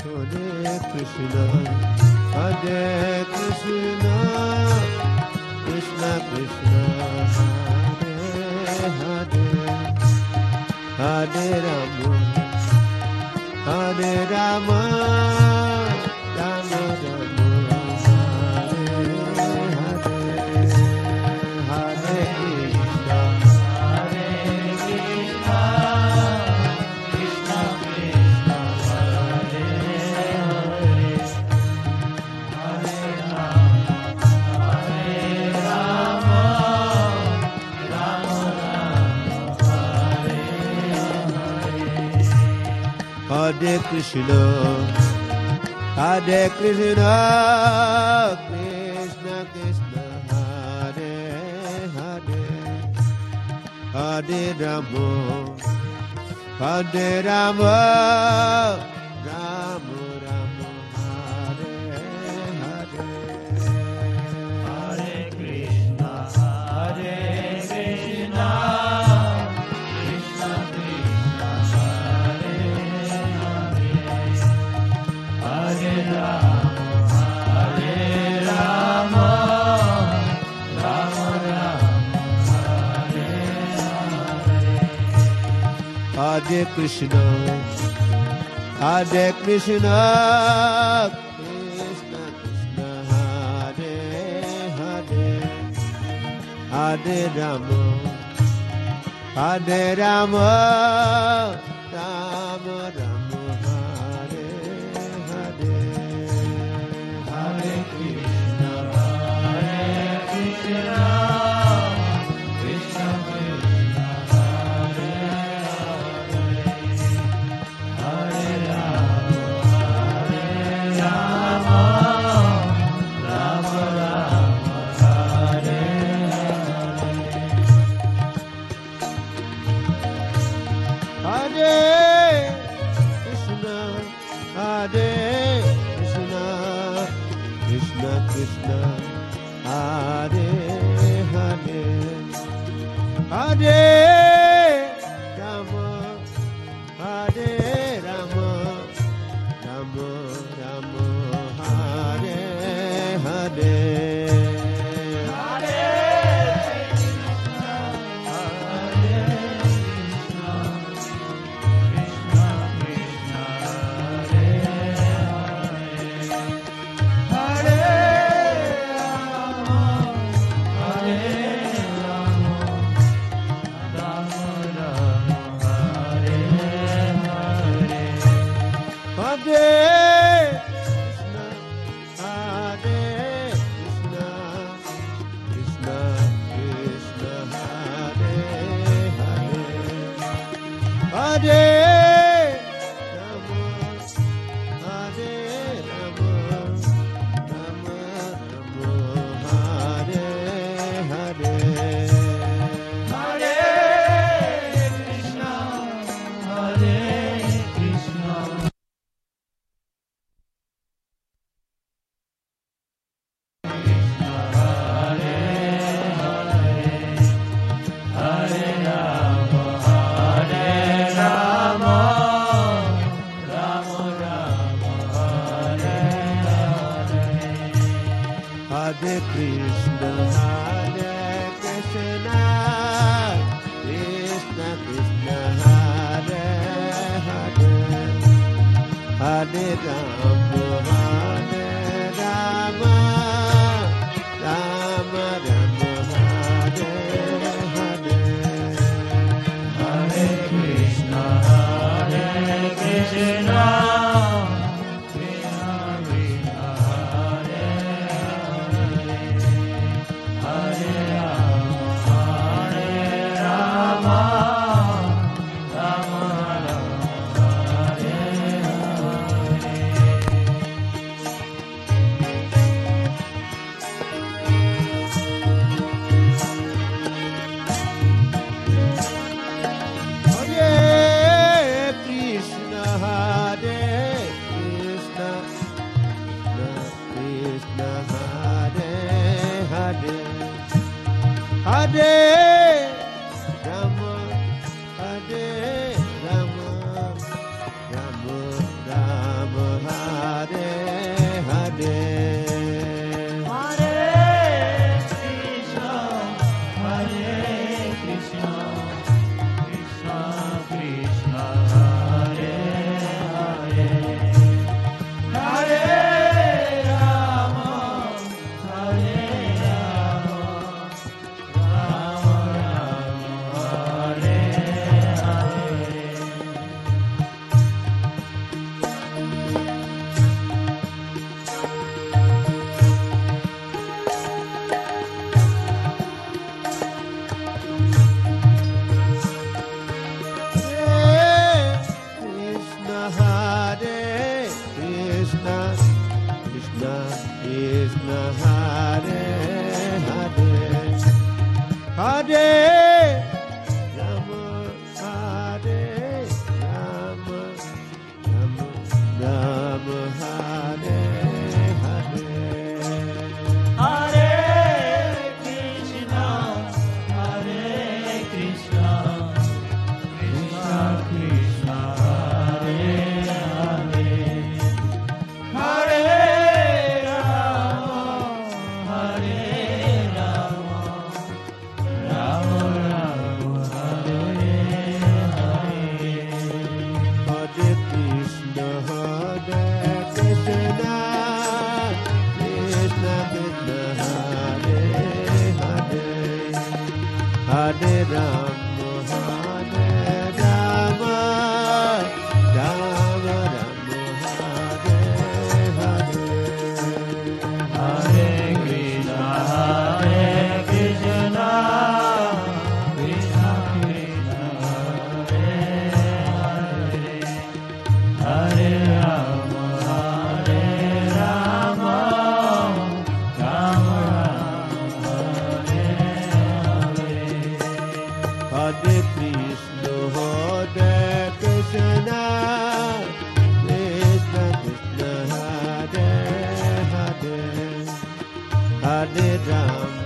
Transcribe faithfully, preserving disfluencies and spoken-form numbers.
Hare Krishna, Hare Krishna, Krishna Krishna, Hare Hare, Hare Rama, Hare Rama, Rama Rama, Hare Hare, Hare Krishna, Hare Krishna, Krishna Krishna, Hare Hare, Hare Rama, Hare Rama, Rama Rama, Hare Hare, Hare Krishna, Hare Krishna, Krishna Krishna, Hare Hare, Hare Rama, Hare Rama, Rama Rama, Hare Hare, Hare Krishna, Hare Krishna, Krishna Krishna, Hare Hare, Hare Rama, Hare Rama, Rama Rama, Hare Hare, Hare Krishna, Hare Krishna, Krishna Krishna, Hare Hare, Hare Rama, Hare Rama, Rama Rama, Hare Hare, Hare Krishna, Hare Krishna, Krishna Krishna, Hare Hare, Hare Rama, Hare Rama, Rama Rama, Hare Hare Krishna, Hare Krishna, Krishna Krishna, Hare Hare, Hare Rama, Hare Rama, Rama Rama, Hare Hare, Hare Krishna, Hare Krishna, Krishna Krishna, Hare Hare, Hare Rama, Hare Rama, Rama Rama, Hare Hare, Hare Krishna, Hare Krishna. Hare Krishna, Hare Krishna, Krishna Krishna, Hare Hare, Hare Rama, Hare Rama, Rama Rama, Hare Hare, Hare Krishna, Hare Krishna, Krishna, Hare Hare, Hare Rama, Hare Rama, Rama Rama, Hare Hare, Hare Krishna, Hare Krishna, Krishna Krishna, Hare Hare, Hare Rama, Hare Rama, Rama Rama, Hare Hare. Hare Krishna, Hare Krishna, Krishna Krishna, Hare Hare, Hare Rama, Hare Rama, Rama Rama, Hare Hare, Hare Krishna, Hare Krishna, Krishna Krishna, Hare Hare, Hare Rama, Hare Rama, Rama Rama, Hare Hare. Hare Krishna, Hare Krishna, Krishna Krishna, Hare Hare, Hare Rama,